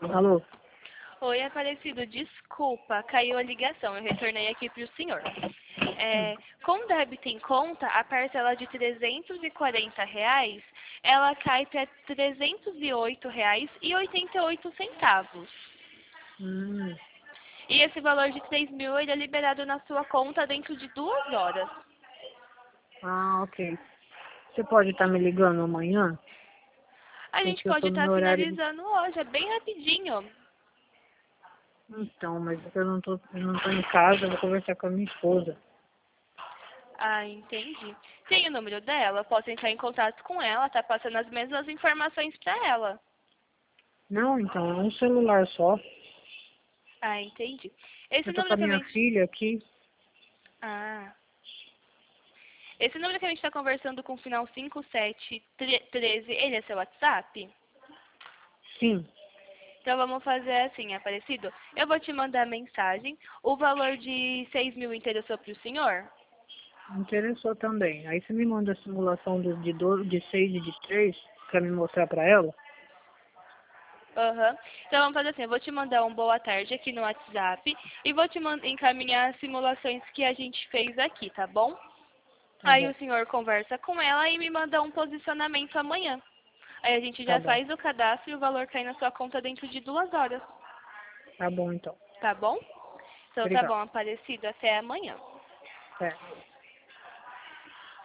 Alô? Oi, Aparecido, desculpa, caiu a ligação, eu retornei aqui para o senhor. Com débito em conta, a parcela de R$ 340, ela cai para R$ 308,88. Hum. E esse valor de 3.000 ele é liberado na sua conta dentro de 2 horas. Ah, ok. Você pode estar me ligando amanhã? A gente Porque eu pode tô no estar meu horário de... finalizando hoje, é bem rapidinho. Então, mas eu não tô em casa, eu vou conversar com a minha esposa. Ah, entendi. Tem o número dela, posso entrar em contato com ela, tá passando as mesmas informações para ela. Não, então, é um celular só. Ah, entendi. Esse Eu tô com a número que a minha gente... filha aqui. Ah. Esse número que a gente está conversando com o final 5713, ele é seu WhatsApp? Sim, Então vamos fazer assim, Aparecido. Eu vou te mandar mensagem. O valor de 6.000 interessou para o senhor? me interessou também. Aí você me manda a simulação de 6 e de 3 pra me mostrar pra ela? Aham. Então vamos fazer assim, eu vou te mandar um boa tarde aqui no WhatsApp e vou te encaminhar as simulações que a gente fez aqui, tá bom? Tá Aí bom, o senhor conversa com ela e me manda um posicionamento amanhã. Aí a gente tá já bom. faz o cadastro e o valor cai na sua conta dentro de 2 horas. Tá bom, então. Tá bom? Então tá Obrigado. bom, Aparecido. Até amanhã. É.